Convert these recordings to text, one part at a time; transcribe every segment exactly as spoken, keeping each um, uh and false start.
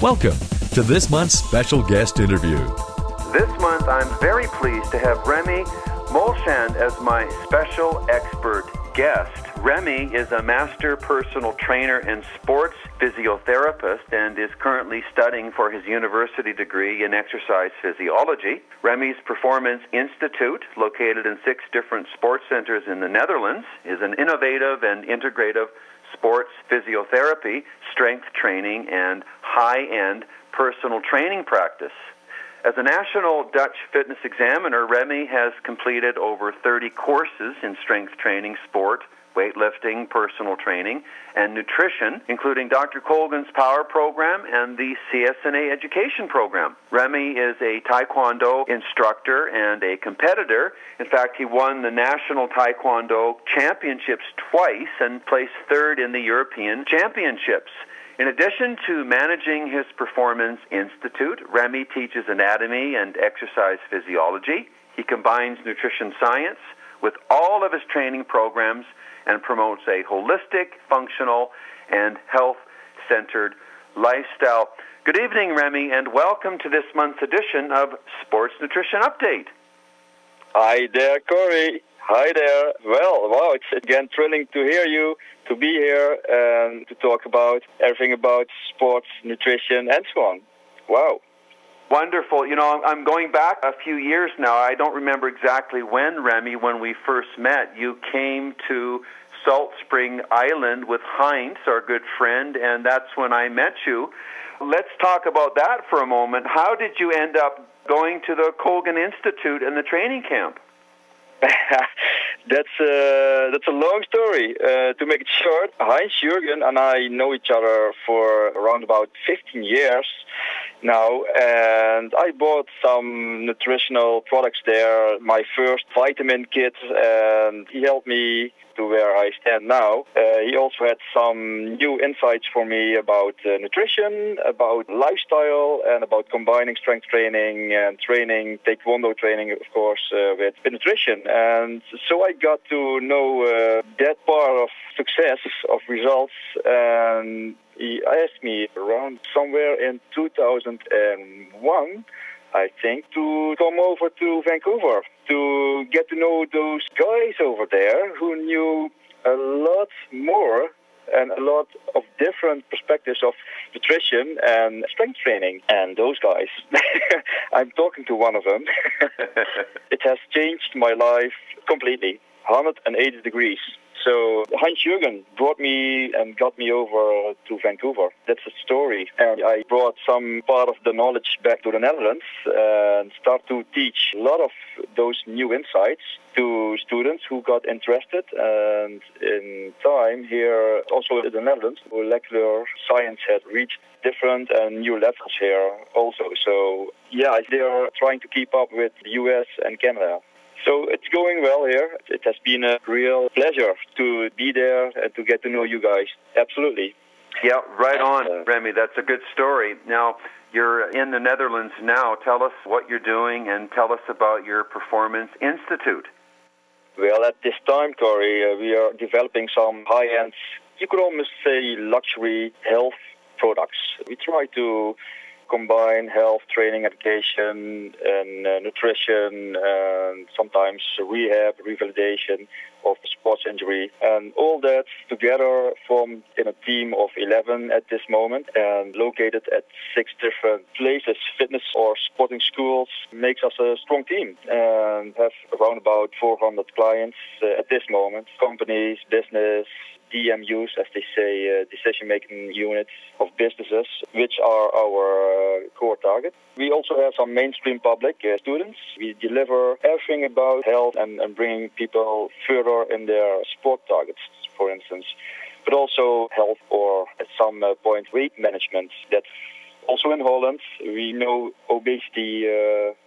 Welcome to this month's special guest interview. This month, I'm very pleased to have Remy Molchand as my special expert guest. Remy is a master personal trainer and sports physiotherapist and is currently studying for his university degree in exercise physiology. Remy's Performance Institute, located in six different sports centers in the Netherlands, is an innovative and integrative sports physiotherapy, strength training, and high-end personal training practice. As a national Dutch fitness examiner, Remy has completed over thirty courses in strength training, sport, weightlifting, personal training, and nutrition, including Doctor Colgan's Power Program and the C S N A Education Program. Remy is a Taekwondo instructor and a competitor. In fact, he won the National Taekwondo Championships twice and placed third in the European Championships. In addition to managing his Performance Institute, Remy teaches anatomy and exercise physiology. He combines nutrition science with all of his training programs and promotes a holistic, functional, and health-centered lifestyle. Good evening, Remy, and welcome to this month's edition of Sports Nutrition Update. Hi there, Corey. Hi there. Well, wow, it's again thrilling to hear you, to be here, and to talk about everything about sports, nutrition, and so on. Wow. Wonderful. You know, I'm going back a few years now. I don't remember exactly when, Remy, when we first met. You came to Salt Spring Island with Heinz, our good friend, and that's when I met you. Let's talk about that for a moment. How did you end up going to the Colgan Institute and the training camp? that's uh, that's a long story. Uh, to make it short, Heinz Jürgen and I know each other for around about fifteen years now, and I bought some nutritional products there, my first vitamin kit, and he helped me to where I stand now. Uh, he also had some new insights for me about uh, nutrition, about lifestyle, and about combining strength training and training, taekwondo training, of course, uh, with nutrition. And so I got to know uh, that part of success, of results, and he asked me around somewhere in two thousand one, I think, to come over to Vancouver to get to know those guys over there who knew a lot more and a lot of different perspectives of nutrition and strength training. And those guys, I'm talking to one of them. It has changed my life completely, one hundred eighty degrees. So Heinz Jürgen brought me and got me over to Vancouver. That's the story. And I brought some part of the knowledge back to the Netherlands and start to teach a lot of those new insights to students who got interested. And in time here, also in the Netherlands, molecular science has reached different and new levels here also. So yeah, they are trying to keep up with the U S and Canada. So it's going well here. It has been a real pleasure to be there and to get to know you guys. Absolutely. Yeah, right on, uh, Remy. That's a good story. Now, you're in the Netherlands now. Tell us what you're doing and tell us about your Performance Institute. Well, at this time, Corey, uh, we are developing some high-end, you could almost say luxury health products. We try to combine health, training, education, and uh, nutrition, and sometimes rehab, revalidation of sports injury, and all that together formed in a team of eleven at this moment, and located at six different places, fitness or sporting schools, makes us a strong team, and have around about four hundred clients uh, at this moment, companies, business, D M Us, as they say, uh, decision-making units of businesses, which are our uh, core target. We also have some mainstream public uh, students. We deliver everything about health and, and bringing people further in their sport targets, for instance, but also health or at some uh, point weight management. That also in Holland, we know obesity uh,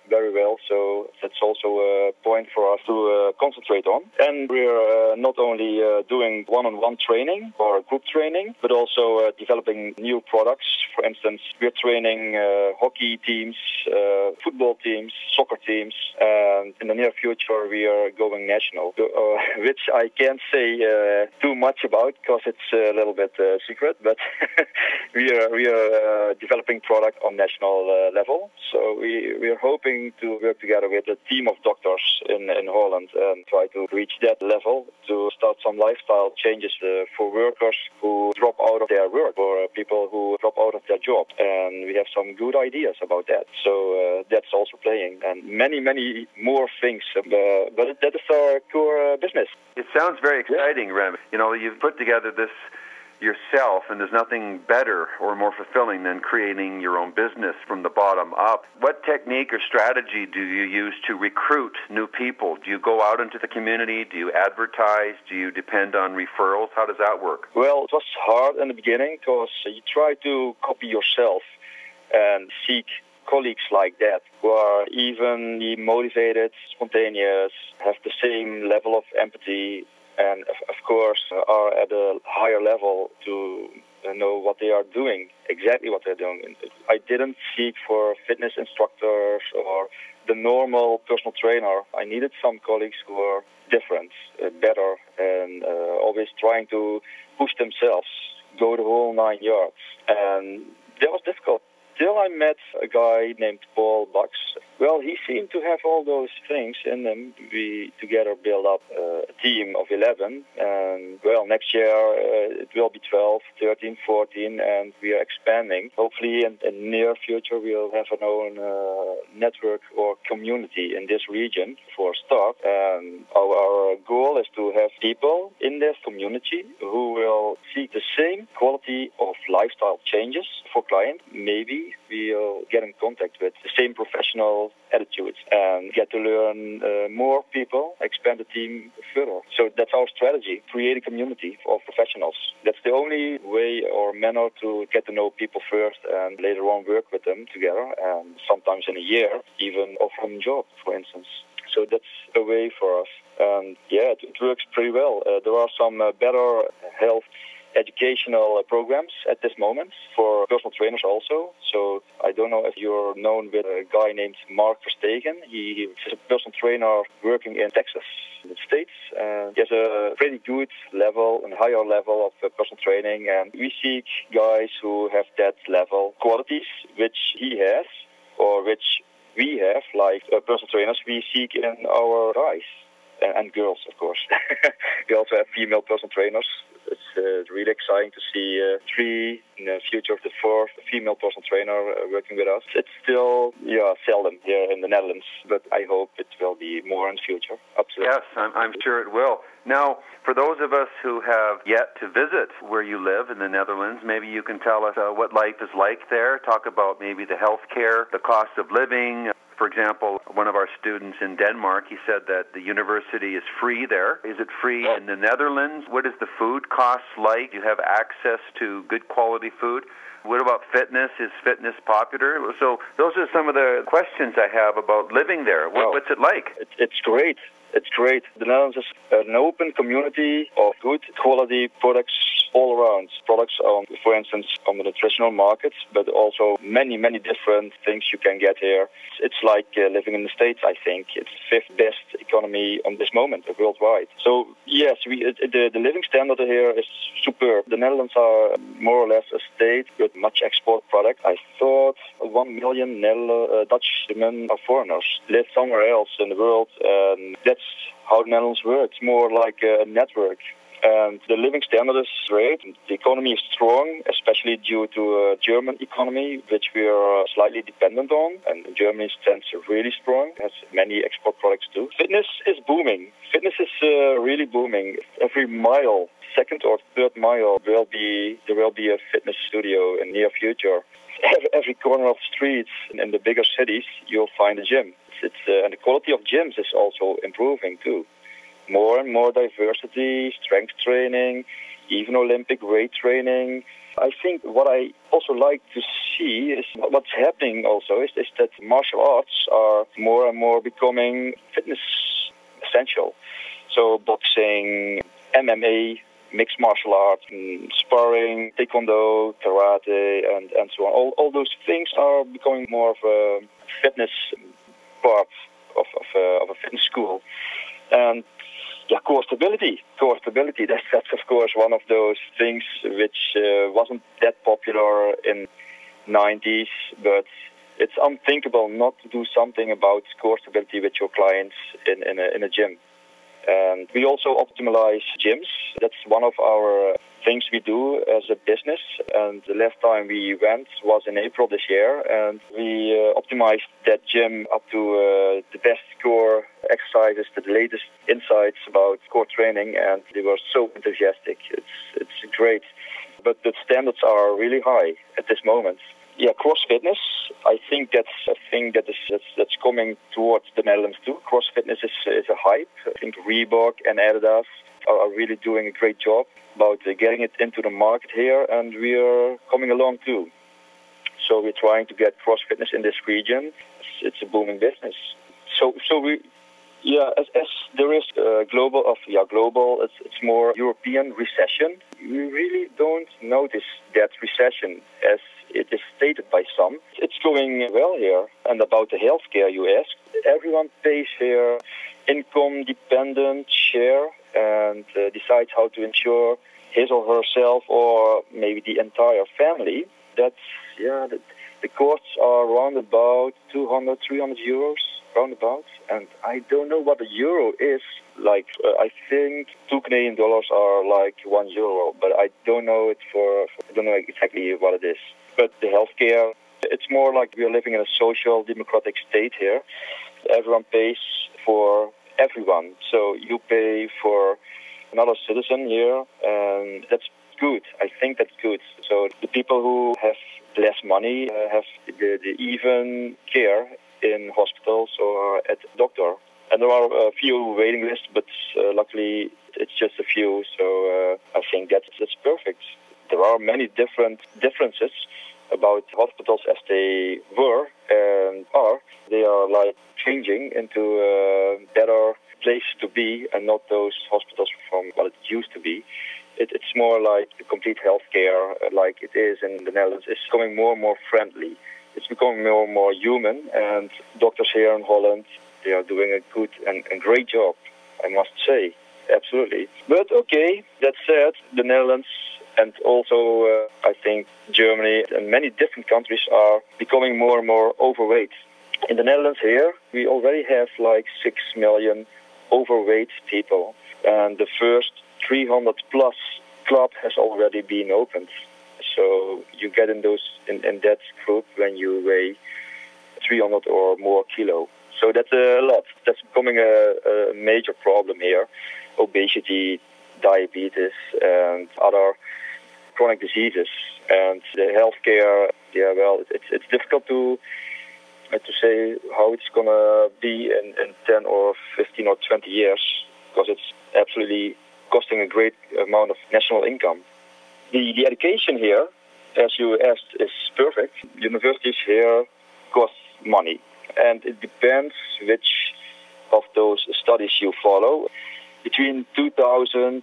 very well. So that's also a point for us to uh, concentrate on. And we're uh, not only uh, doing one-on-one training or group training, but also uh, developing new products. For instance, we're training uh, hockey teams, uh, football teams, soccer teams, and in the near future we are going national, uh, which I can't say uh, too much about because it's a little bit uh, secret, but we are we are uh, developing product on national uh, level. So we, we are hoping to work together with a team of doctors in, in Holland and try to reach that level to start some lifestyle changes uh, for workers who drop out of their work or people who drop out of their job. And we have some good ideas about that. So uh, that's also playing, and many, many more things. Uh, but that is our core uh, business. It sounds very exciting, yeah. Rem. You know, you've put together this yourself, and there's nothing better or more fulfilling than creating your own business from the bottom up. What technique or strategy do you use to recruit new people? Do you go out into the community? Do you advertise? Do you depend on referrals? How does that work? Well, it was hard in the beginning because you try to copy yourself and seek colleagues like that who are evenly motivated, spontaneous, have the same level of empathy, and of course are at a higher level to know what they are doing, exactly what they're doing. I didn't seek for fitness instructors or the normal personal trainer. I needed some colleagues who are different, uh, better, and uh, always trying to push themselves, go the whole nine yards. And that was difficult. Till I met a guy named Paul Bucks. Well, he seemed to have all those things in him. We together built up a team of eleven. And, well, next year uh, it will be twelve, thirteen, fourteen, and we are expanding. Hopefully in the near future we'll have our own uh, network or community in this region for a start. And our, our goal is to have people in this community who will seek the same quality of lifestyle changes for clients. Maybe we'll get in contact with the same professional attitudes and get to learn uh, more people, expand the team further. So that's our strategy, create a community of professionals. That's the only way or manner to get to know people first and later on work with them together, and sometimes in a year even offer them a job, for instance. So that's a way for us. And yeah, it, it works pretty well. Uh, there are some uh, better health educational programs at this moment for personal trainers also. So I don't know if you're known with a guy named Mark Verstegen. He is a personal trainer working in Texas, in the States. Uh, he has a pretty good level and higher level of uh, personal training. And we seek guys who have that level qualities, which he has or which we have, like uh, personal trainers we seek in our guys and, and girls, of course. We also have female personal trainers. It's uh, really exciting to see uh, three, in the future of the fourth female personal trainer uh, working with us. It's still yeah seldom here in the Netherlands, but I hope it will be more in the future. Absolutely. Yes, I'm, I'm sure it will. Now, for those of us who have yet to visit where you live in the Netherlands, maybe you can tell us uh, what life is like there. Talk about maybe the health care, the cost of living. For example, one of our students in Denmark, he said that the university is free there. Is it free yeah. in the Netherlands? What is the food costs like? Do you have access to good quality food? What about fitness? Is fitness popular? So those are some of the questions I have about living there. What, well, what's it like? It, it's great. It's great. The Netherlands is an open community of good quality products all around. Products, on, for instance, on the nutritional market, but also many, many different things you can get here. It's like uh, living in the States, I think. It's the fifth best economy on this moment worldwide. So, yes, we, it, the, the living standard here is superb. The Netherlands are more or less a state with much export product. I thought one million Netherlands, uh, Dutchmen are foreigners, live somewhere else in the world, and that's how the Netherlands works, more like a network. And the living standard is great. The economy is strong, especially due to a German economy, which we are slightly dependent on. And Germany stands really strong, has many export products too. Fitness is booming. Fitness is uh, really booming. Every mile, second or third mile, will be there will be a fitness studio in the near future. Every, every corner of the streets in the bigger cities, you'll find a gym. It's, uh, and the quality of gyms is also improving too. More and more diversity, strength training, even Olympic weight training. I think what I also like to see is what's happening also is, is that martial arts are more and more becoming fitness essential. So boxing, M M A, mixed martial arts, sparring, taekwondo, karate, and, and so on. All, all those things are becoming more of a fitness part of, of, a, of a fitness school. And yeah, core stability. Core stability, that's, that's of course one of those things which uh, wasn't that popular in the nineties, but it's unthinkable not to do something about core stability with your clients in, in, a, in a gym. And we also optimize gyms. That's one of our things we do as a business. And the last time we went was in April this year. And we uh, optimized that gym up to uh, the best core exercises, the latest insights about core training. And they were so enthusiastic. It's, it's great. But the standards are really high at this moment. Yeah, cross fitness. I think that's a thing that is that's, that's coming towards the Netherlands too. Cross fitness is, is a hype. I think Reebok and Adidas are, are really doing a great job about uh, getting it into the market here, and we are coming along too. So we're trying to get cross fitness in this region. It's, it's a booming business. So so we. Yeah, as, as there is uh, global of yeah global, it's, it's more European recession. We really don't notice that recession as it is stated by some. It's going well here. And about the healthcare you asked, everyone pays their income-dependent share and uh, decides how to insure his or herself or maybe the entire family. That's yeah, the, the costs are around about two hundred, three hundred euros. Roundabout, and I don't know what a euro is. Like, uh, I think two Canadian dollars are like one euro, but I don't know it for, for. I don't know exactly what it is. But the healthcare, it's more like we are living in a social democratic state here. Everyone pays for everyone, so you pay for another citizen here, and that's good. I think that's good. So the people who have less money uh, have the, the even care in hospitals or at the doctor. And there are a few waiting lists, but uh, luckily it's just a few, so uh, I think that's, that's perfect. There are many different differences about hospitals as they were and are. They are like changing into a better place to be and not those hospitals from what it used to be. It, it's more like the complete healthcare, like it is in the Netherlands, is becoming more and more friendly. It's becoming more and more human, and doctors here in Holland, they are doing a good and, and great job, I must say. Absolutely. But okay, that said, the Netherlands and also, uh, I think, Germany and many different countries are becoming more and more overweight. In the Netherlands here, we already have like six million overweight people, and the first three hundred plus club has already been opened. So you get in those in, in that group when you weigh three hundred or more kilo. So that's a lot. That's becoming a, a major problem here. Obesity, diabetes, and other chronic diseases. And the healthcare, yeah, well, it's it's difficult to uh, to say how it's gonna be in, in ten or fifteen or twenty years, because it's absolutely costing a great amount of national income. The, the education here, as you asked, is perfect. Universities here cost money, and it depends which of those studies you follow. Between two thousand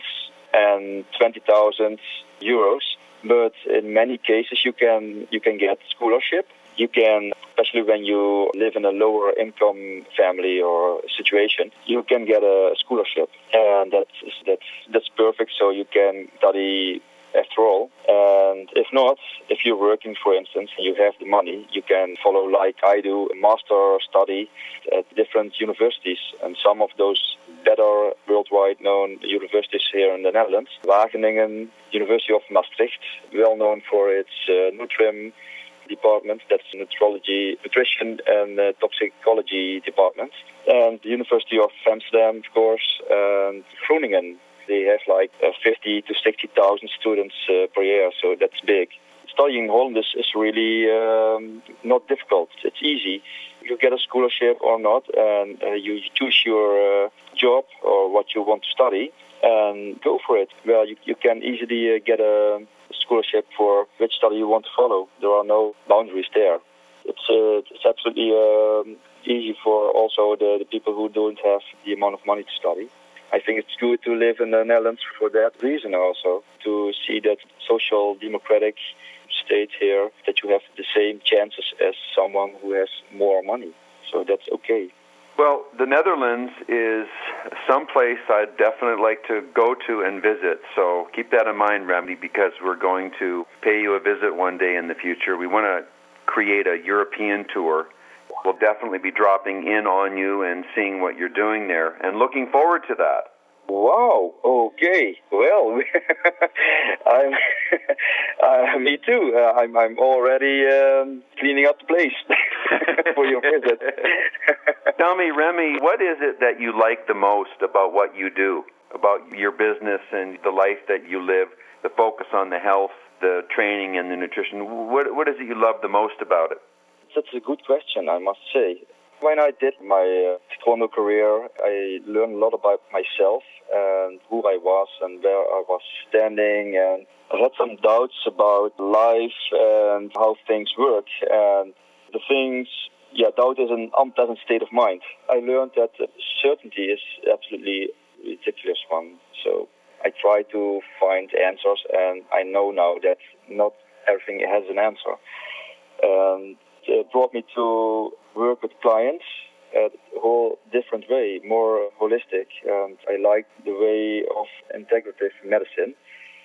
and twenty thousand euros, but in many cases you can you can get scholarship. You can, especially when you live in a lower income family or situation, you can get a scholarship, and that's that's that's perfect. So you can study after all. And if not, if you're working, for instance, and you have the money, you can follow, like I do, a master study at different universities. And some of those better worldwide known universities here in the Netherlands, Wageningen, University of Maastricht, well known for its uh, Nutrim department, that's nutrology, nutrition and uh, toxicology department, and the University of Amsterdam, of course, and Groningen. They have like uh, fifty to sixty thousand students uh, per year, so that's big. Studying in Holland is, is really um, not difficult. It's easy. You get a scholarship or not, and uh, you choose your uh, job or what you want to study, and go for it. Well, you, you can easily uh, get a scholarship for which study you want to follow. There are no boundaries there. It's uh, it's absolutely um, easy for also the, the people who don't have the amount of money to study. I think it's good to live in the Netherlands for that reason also, to see that social democratic state here, that you have the same chances as someone who has more money. So that's okay. Well, the Netherlands is someplace I'd definitely like to go to and visit. So keep that in mind, Remy, because we're going to pay you a visit one day in the future. We want to create a European tour. We'll definitely be dropping in on you and seeing what you're doing there, and looking forward to that. Wow. Okay. Well, I'm. uh, me too. Uh, I'm. I'm already um, cleaning up the place for your visit. Tell me, Remy, what is it that you like the most about what you do, about your business and the life that you live? The focus on the health, the training, and the nutrition. What What is it you love the most about it? That's a good question, I must say. When I did my uh, taekwondo career, I learned a lot about myself and who I was and where I was standing, and I had some doubts about life and how things work. And the things, yeah, doubt is an unpleasant state of mind. I learned that certainty is absolutely a ridiculous one. So I try to find answers, and I know now that not everything has an answer. And it brought me to work with clients at a whole different way, more holistic. And I like the way of integrative medicine,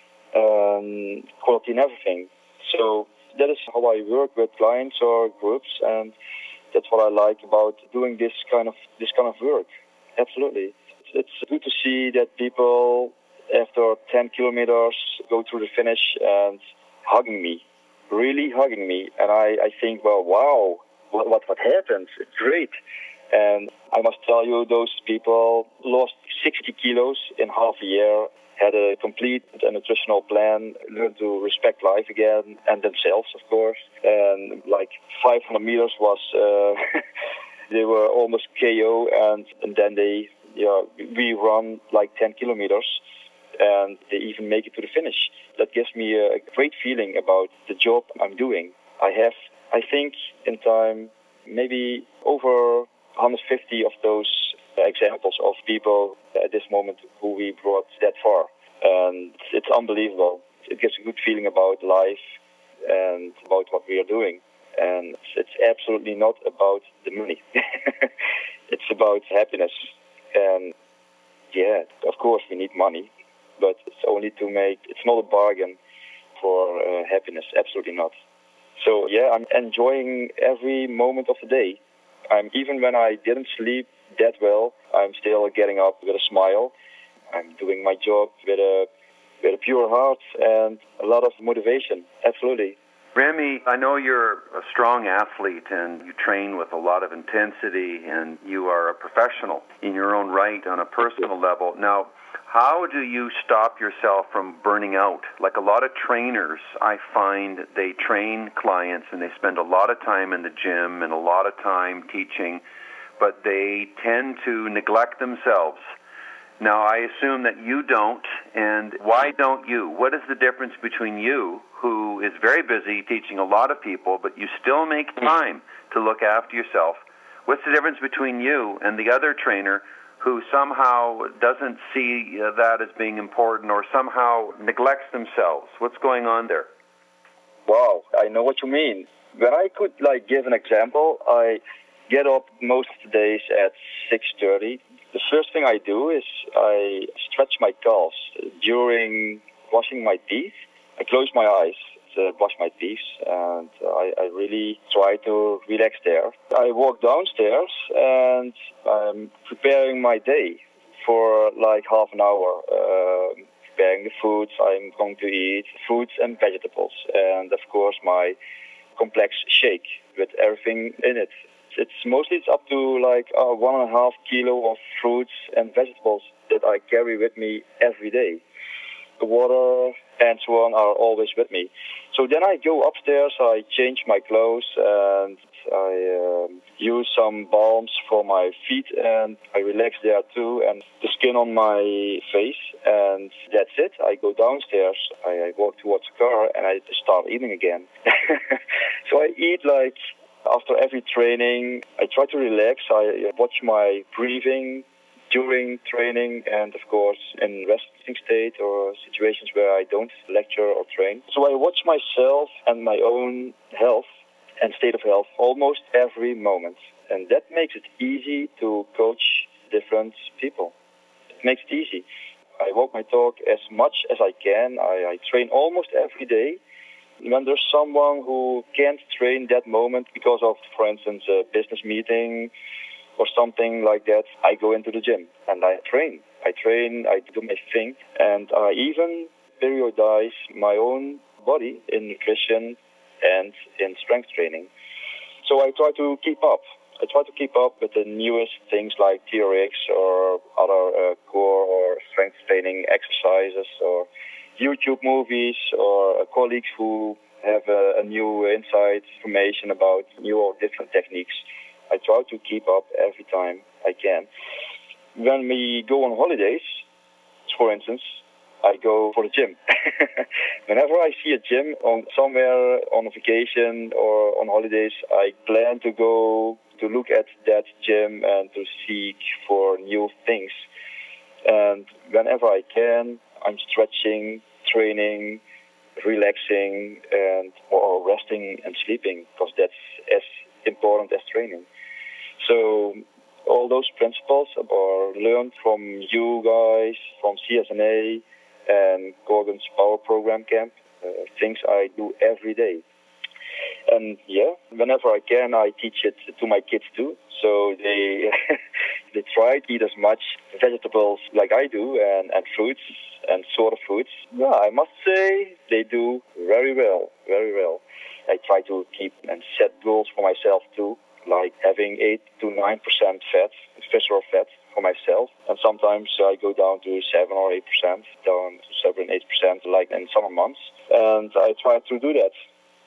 um, quality in everything. So that is how I work with clients or groups, and that's what I like about doing this kind of this kind of work. Absolutely, it's good to see that people after ten kilometers go through the finish and hugging me. Really hugging me, and I, I think, well, wow, what, what what happened? It's great. And I must tell you, those people lost sixty kilos in half a year, had a complete nutritional plan, learned to respect life again, and themselves, of course. And like five hundred meters was, uh, they were almost K O, and, and then they, yeah, we run like ten kilometers. And they even make it to the finish. That gives me a great feeling about the job I'm doing. I have, I think, in time, maybe over one hundred fifty of those examples of people at this moment who we brought that far. And it's unbelievable. It gives a good feeling about life and about what we are doing. And it's absolutely not about the money. It's about happiness. And yeah, of course we need money. But it's only to make, it's not a bargain for uh, happiness, absolutely not. So yeah, I'm enjoying every moment of the day. I'm, even when I didn't sleep that well, I'm still getting up with a smile. I'm doing my job with a, with a pure heart and a lot of motivation, absolutely. Remy, I know you're a strong athlete and you train with a lot of intensity and you are a professional in your own right on a personal level. Now, how do you stop yourself from burning out? Like a lot of trainers, I find they train clients and they spend a lot of time in the gym and a lot of time teaching, but they tend to neglect themselves. Now, I assume that you don't, and why don't you? What is the difference between you, who is very busy teaching a lot of people, but you still make time to look after yourself? What's the difference between you and the other trainer who somehow doesn't see uh, that as being important or somehow neglects themselves? What's going on there? Wow, I know what you mean. When I could like give an example, I get up most of the days at six thirty. The first thing I do is I stretch my calves during washing my teeth. I close my eyes to brush my teeth, and I, I really try to relax there. I walk downstairs, and I'm preparing my day for like half an hour, uh, preparing the foods I'm going to eat, fruits and vegetables, and of course my complex shake with everything in it. It's mostly it's up to like uh, one and a half kilo of fruits and vegetables that I carry with me every day. The water and so on are always with me. So then I go upstairs, I change my clothes, and I um, use some balms for my feet, and I relax there too, and the skin on my face, and that's it. I go downstairs, I, I walk towards the car, and I start eating again. So I eat like after every training. I try to relax. I watch my breathing during training, and of course in resting state or situations where I don't lecture or train. So I watch myself and my own health and state of health almost every moment. And that makes it easy to coach different people. It makes it easy. I walk my talk as much as I can. I, I train almost every day. When there's someone who can't train that moment because of, for instance, a business meeting or something like that, I go into the gym and I train. I train, I do my thing, and I even periodize my own body in nutrition and in strength training. So I try to keep up. I try to keep up with the newest things like T R X or other uh, core or strength training exercises or YouTube movies or uh, colleagues who have a, a new insight, information about new or different techniques. I try to keep up every time I can. When we go on holidays, for instance, I go for the gym. Whenever I see a gym on somewhere on a vacation or on holidays, I plan to go to look at that gym and to seek for new things. And whenever I can, I'm stretching, training, relaxing, and or resting and sleeping, because that's as important as training. So all those principles are learned from you guys, from C S N A and Corgan's Power Program Camp, uh, things I do every day. And yeah, whenever I can, I teach it to my kids too. So they they try to eat as much vegetables like I do, and, and fruits and sort of fruits. Yeah, I must say they do very well, very well. I try to keep and set goals for myself too, like having eight to nine percent fat, visceral fat for myself. And sometimes I go down to seven or eight percent, down to seven, eight percent, like in summer months. And I try to do that.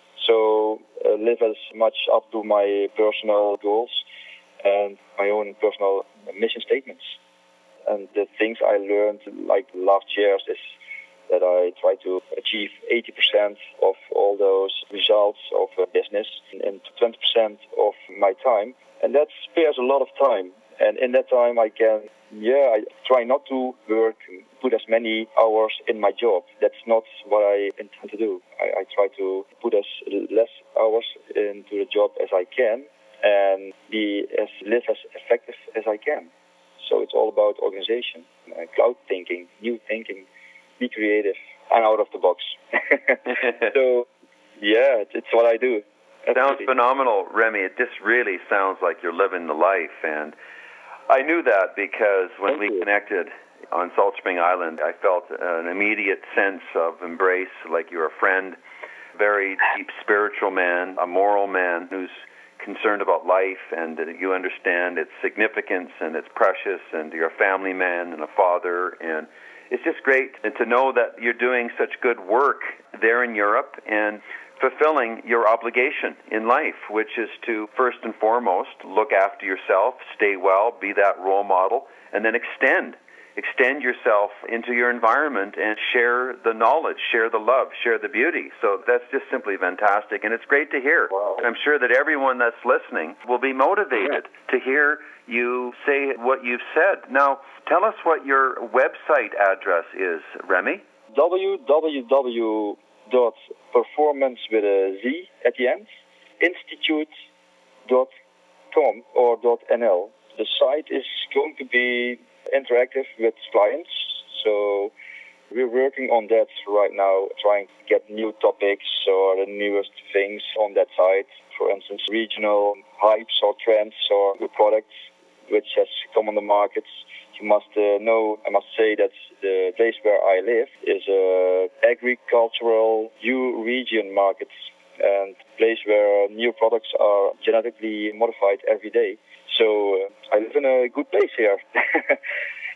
So uh, live as much up to my personal goals and my own personal mission statements. And the things I learned like last years is that I try to achieve eighty percent of all those results of a business in twenty percent of my time. And that spares a lot of time. And in that time I can, yeah, I try not to work, put as many hours in my job. That's not what I intend to do. I, I try to put as less hours into the job as I can and be as live as effective as I can. So it's all about organization, uh, cloud thinking, new thinking, be creative, and out of the box. So, yeah, it's, it's what I do. It sounds phenomenal, Remy. It just really sounds like you're living the life. And I knew that because when Thank we you. connected on Salt Spring Island, I felt an immediate sense of embrace, like you're a friend, very deep spiritual man, a moral man who's concerned about life, and that you understand its significance and its precious, and you're a family man and a father, and it's just great and to know that you're doing such good work there in Europe and fulfilling your obligation in life, which is to first and foremost look after yourself, stay well, be that role model, and then extend extend yourself into your environment and share the knowledge, share the love, share the beauty. So that's just simply fantastic, and it's great to hear. Wow. I'm sure that everyone that's listening will be motivated yeah. to hear you say what you've said. Now, tell us what your website address is, Remy. w w w dot performance with a Z at the end, institute dot com or .nl. The site is going to be interactive with clients, so we're working on that right now, trying to get new topics or the newest things on that site. For instance, regional hypes or trends or new products which has come on the market. You must uh, know, I must say that the place where I live is a agricultural new region market, and a place where new products are genetically modified every day. So uh, I live in a good place here.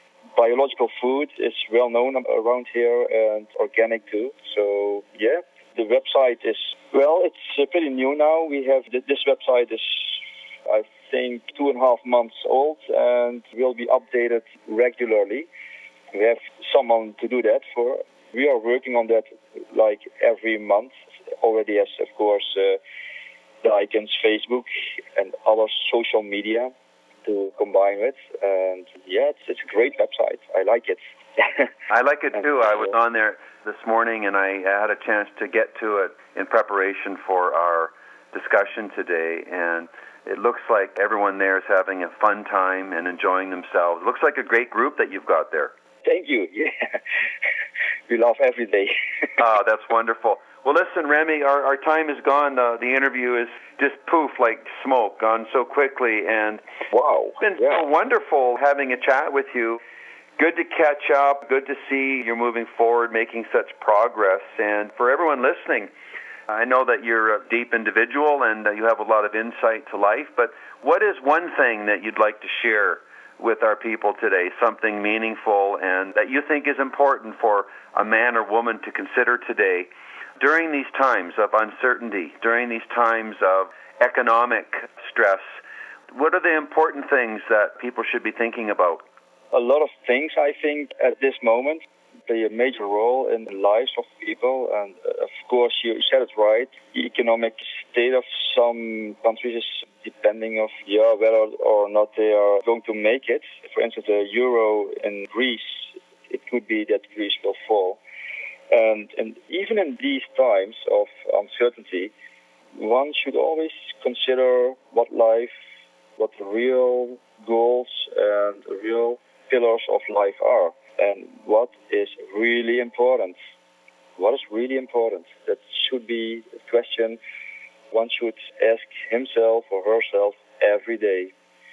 Biological food is well known around here, and organic too. So yeah, The website is, well, it's uh, pretty new now. We have, this website is, I think, two and a half months old and will be updated regularly. We have someone to do that for. We are working on that like every month already, as of course uh, Daikin's Facebook and other social media to combine with. And yeah, it's, it's a great website. I like it. I like it too. I was on there this morning and I had a chance to get to it in preparation for our discussion today, and it looks like everyone there is having a fun time and enjoying themselves. It looks like a great group that you've got there. Thank you. Yeah. We laugh every day. Oh, that's wonderful. Well, listen, Remy, our, our time is gone. Uh, the interview is just poof, like smoke, gone so quickly. And wow, it's been yeah. so wonderful having a chat with you. Good to catch up. Good to see you're moving forward, making such progress. And for everyone listening, I know that you're a deep individual and uh, you have a lot of insight to life, but what is one thing that you'd like to share with our people today, something meaningful and that you think is important for a man or woman to consider today during these times of uncertainty, during these times of economic stress? What are the important things that people should be thinking about? A lot of things, I think, at this moment play a major role in the lives of people. And uh, of course, you said it right. The economic state of some countries is depending of yeah whether or not they are going to make it. For instance, the euro in Greece, it could be that Greece will fall. And, and even in these times of uncertainty, one should always consider what life, what the real goals and real pillars of life are, and what is really important. What is really important? That should be a question one should ask himself or herself every day.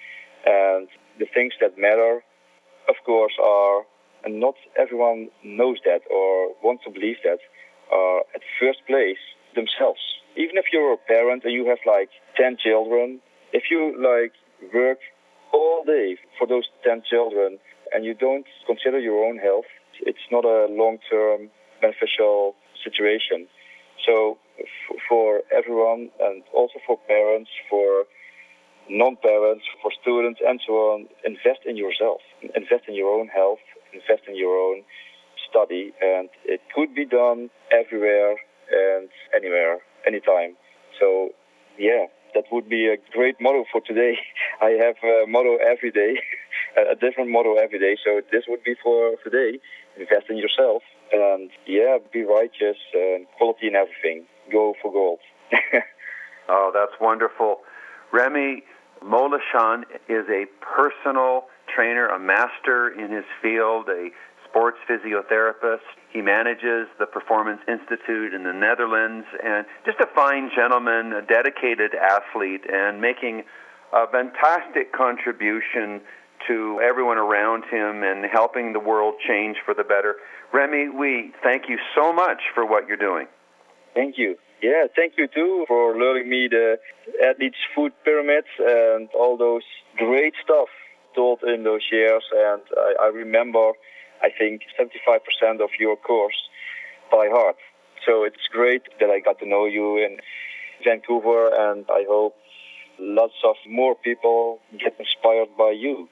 And the things that matter, of course, are, and not everyone knows that or wants to believe that, are at first place themselves. Even if you're a parent and you have like ten children, if you like work all day for those ten children and you don't consider your own health, it's not a long-term beneficial situation. So f- for everyone, and also for parents, for non-parents, for students and so on, invest in yourself. Invest in your own health, invest in your own study, and it could be done everywhere and anywhere, anytime. So, yeah, that would be a great motto for today. I have a motto every day, a different motto every day, so this would be for today. Invest in yourself, and yeah, be righteous, and quality in everything. Go for gold. Oh, that's wonderful. Remy Moleschan is a personal trainer, a master in his field, a sports physiotherapist. He manages the Performance Institute in the Netherlands, and just a fine gentleman, a dedicated athlete, and making a fantastic contribution to everyone around him and helping the world change for the better. Remy, we thank you so much for what you're doing. Thank you. Yeah, thank you too for learning me the athlete's food pyramids and all those great stuff told in those years. And I, I remember, I think, seventy-five percent of your course by heart. So it's great that I got to know you in Vancouver, and I hope lots of more people get inspired by you.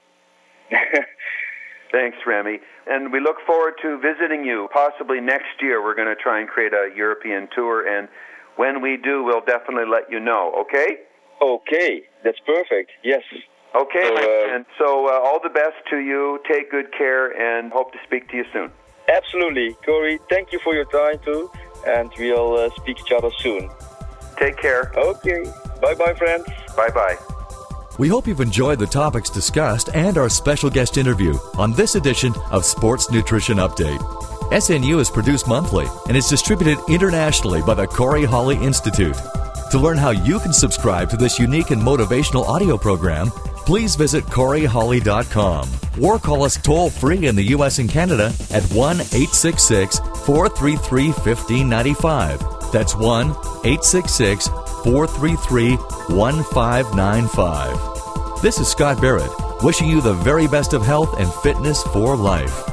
Thanks, Remy. And we look forward to visiting you. Possibly next year we're going to try and create a European tour, and when we do, we'll definitely let you know, okay? Okay, that's perfect, yes. Okay, so, my uh, friend. So uh, all the best to you. Take good care, and hope to speak to you soon. Absolutely. Corey, thank you for your time too, and we'll uh, speak each other soon. Take care. Okay. Bye-bye, friends. Bye-bye. We hope you've enjoyed the topics discussed and our special guest interview on this edition of Sports Nutrition Update. S N U is produced monthly and is distributed internationally by the Corey Holly Institute. To learn how you can subscribe to this unique and motivational audio program, please visit corey holly dot com or call us toll-free in the U S and Canada at one eight six six, four three three, one five nine five. That's one eight six six, four three three, one five nine five. This is Scott Barrett, wishing you the very best of health and fitness for life.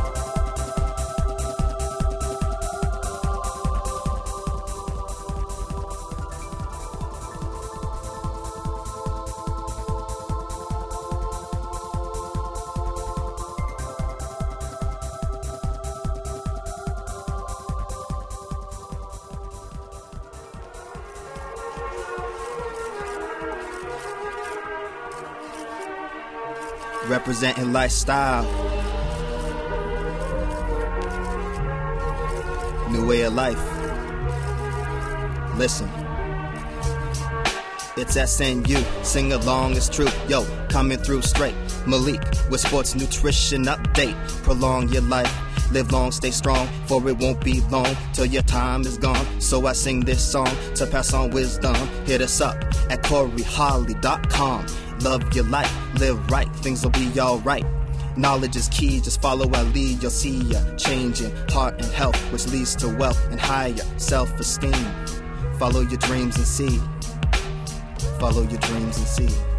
representing lifestyle. New way of life. Listen. It's S N U, sing along, it's true. Yo, coming through straight. Malik with Sports Nutrition Update. Prolong your life, live long, stay strong, for it won't be long till your time is gone. So I sing this song to pass on wisdom. Hit us up at corey holly dot com. Love your life, live right, things will be alright. Knowledge is key, just follow our lead. You'll see a change in heart and health, which leads to wealth and higher self-esteem. Follow your dreams and see. Follow your dreams and see.